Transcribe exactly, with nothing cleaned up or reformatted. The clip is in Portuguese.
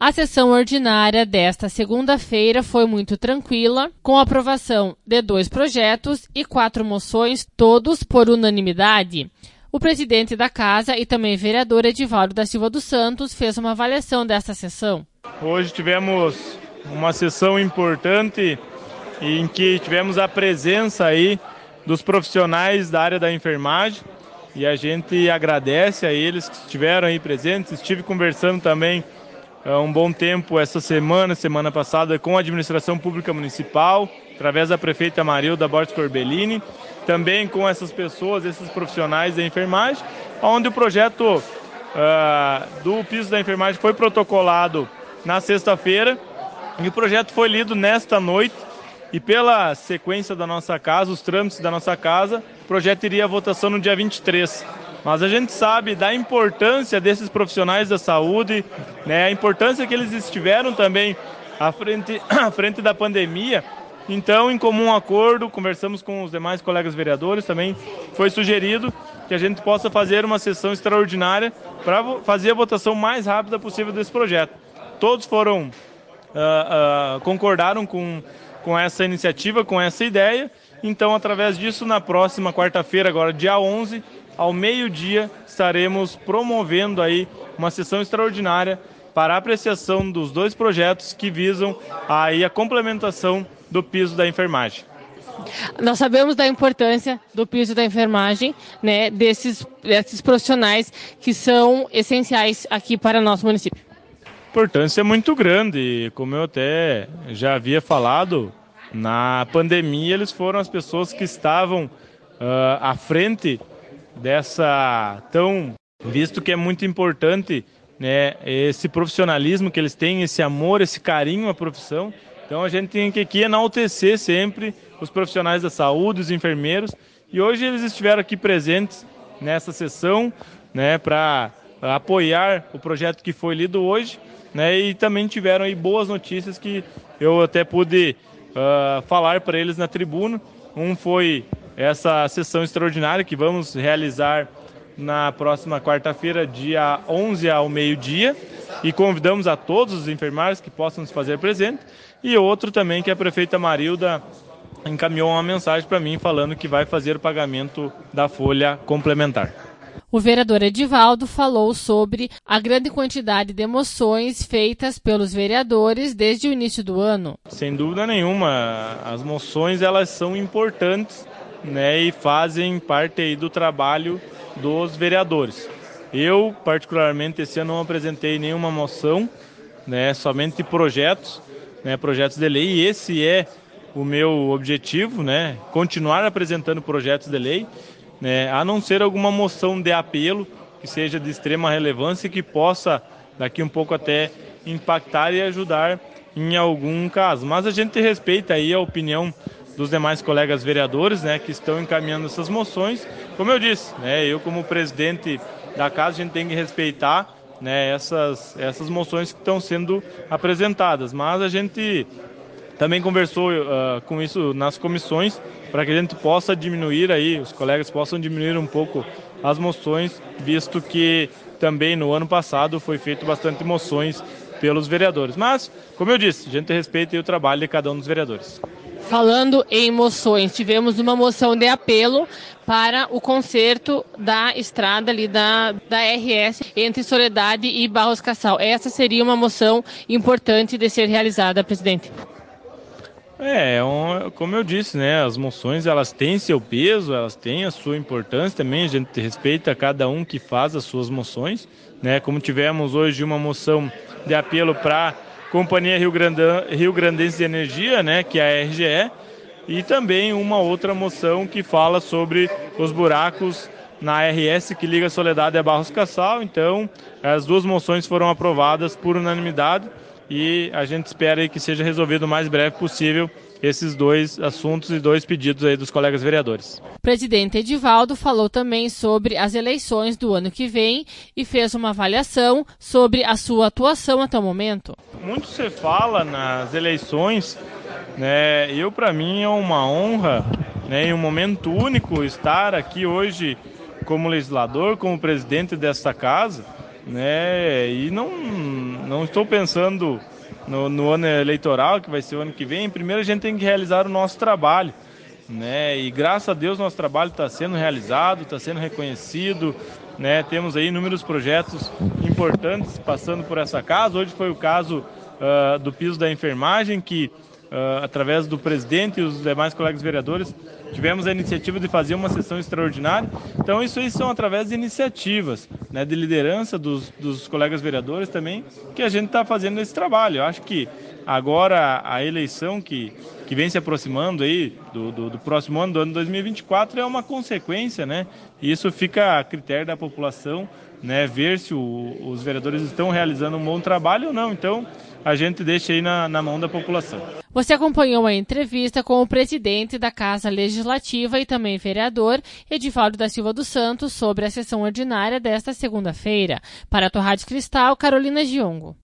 A sessão ordinária desta segunda-feira foi muito tranquila, com a aprovação de dois projetos e quatro moções, todos por unanimidade. O presidente da Casa e também vereador Edivaldo da Silva dos Santos fez uma avaliação desta sessão. Hoje tivemos uma sessão importante em que tivemos a presença aí dos profissionais da área da enfermagem e a gente agradece a eles que estiveram aí presentes. Estive conversando também há um bom tempo essa semana, semana passada, com a administração pública municipal, através da prefeita Marilda Borges Corbellini, também com essas pessoas, esses profissionais da enfermagem, onde o projeto uh, do piso da enfermagem foi protocolado na sexta-feira e o projeto foi lido nesta noite e pela sequência da nossa casa, os trâmites da nossa casa, o projeto iria à votação no dia vinte e três. Mas a gente sabe da importância desses profissionais da saúde, né, a importância que eles estiveram também à frente, à frente da pandemia. Então, em comum acordo, conversamos com os demais colegas vereadores, também foi sugerido que a gente possa fazer uma sessão extraordinária para fazer a votação mais rápida possível desse projeto. Todos foram, uh, uh, concordaram com, com essa iniciativa, com essa ideia. Então, através disso, na próxima quarta-feira, agora dia onze, ao meio-dia, estaremos promovendo aí uma sessão extraordinária para a apreciação dos dois projetos que visam aí a complementação do piso da enfermagem. Nós sabemos da importância do piso da enfermagem, né, desses, desses profissionais que são essenciais aqui para o nosso município. A importância é muito grande, como eu até já havia falado, na pandemia eles foram as pessoas que estavam uh, à frente dessa tão, visto que é muito importante, né, esse profissionalismo que eles têm, esse amor, esse carinho à profissão. Então a gente tem que aqui enaltecer sempre os profissionais da saúde, os enfermeiros, e hoje eles estiveram aqui presentes nessa sessão, né, para apoiar o projeto que foi lido hoje, né, e também tiveram aí boas notícias que eu até pude uh, falar para eles na tribuna. Um foi essa sessão extraordinária que vamos realizar na próxima quarta-feira, dia onze ao meio-dia, e convidamos a todos os enfermeiros que possam se fazer presente. E outro também que a prefeita Marilda encaminhou uma mensagem para mim falando que vai fazer o pagamento da folha complementar. O vereador Edivaldo falou sobre a grande quantidade de moções feitas pelos vereadores desde o início do ano. Sem dúvida nenhuma, as moções elas são importantes, né, e fazem parte aí do trabalho dos vereadores. Eu, particularmente, esse ano não apresentei nenhuma moção, né, somente projetos, né, projetos de lei, e esse é o meu objetivo, né, continuar apresentando projetos de lei, né, a não ser alguma moção de apelo que seja de extrema relevância e que possa, daqui um pouco até, impactar e ajudar em algum caso. Mas a gente respeita aí a opinião dos demais colegas vereadores, né, que estão encaminhando essas moções. Como eu disse, né, eu como presidente da casa, a gente tem que respeitar, né, essas, essas moções que estão sendo apresentadas. Mas a gente também conversou uh, com isso nas comissões, para que a gente possa diminuir aí, os colegas possam diminuir um pouco as moções, visto que também no ano passado foi feito bastante moções pelos vereadores. Mas, como eu disse, a gente respeita aí o trabalho de cada um dos vereadores. Falando em moções, tivemos uma moção de apelo para o conserto da estrada ali da, da R S entre Soledade e Barros Cassal. Essa seria uma moção importante de ser realizada, presidente. É, um, como eu disse, né, as moções elas têm seu peso, elas têm a sua importância também, a gente respeita cada um que faz as suas moções, né, como tivemos hoje uma moção de apelo para a Companhia Rio, Grandão, Rio Grandense de Energia, né, que é a R G E, e também uma outra moção que fala sobre os buracos na R S que liga Soledade a Barros Cassal. Então, as duas moções foram aprovadas por unanimidade, e a gente espera aí que seja resolvido o mais breve possível esses dois assuntos e dois pedidos aí dos colegas vereadores. O presidente Edivaldo falou também sobre as eleições do ano que vem e fez uma avaliação sobre a sua atuação até o momento. Muito se fala nas eleições, né? Eu, para mim, é uma honra, né, e um momento único estar aqui hoje como legislador, como presidente desta casa, né? E não, não estou pensando no, no ano eleitoral, que vai ser o ano que vem. Primeiro a gente tem que realizar o nosso trabalho, né? E graças a Deus nosso trabalho está sendo realizado, está sendo reconhecido, né? Temos aí inúmeros projetos importantes passando por essa casa. Hoje foi o caso uh, do piso da enfermagem, que uh, através do presidente e os demais colegas vereadores tivemos a iniciativa de fazer uma sessão extraordinária. Então isso aí são através de iniciativas, né, de liderança dos, dos colegas vereadores também, que a gente está fazendo esse trabalho. Eu acho que agora a eleição que, que vem se aproximando aí do, do, do próximo ano, do ano dois mil e vinte e quatro, é uma consequência, né? E isso fica a critério da população, né, ver se o, os vereadores estão realizando um bom trabalho ou não. Então a gente deixa aí na, na mão da população. Você acompanhou a entrevista com o presidente da Casa Legislativa e também vereador Edivaldo da Silva dos Santos sobre a sessão ordinária desta segunda-feira. Para a Rádio Cristal, Carolina Giongo.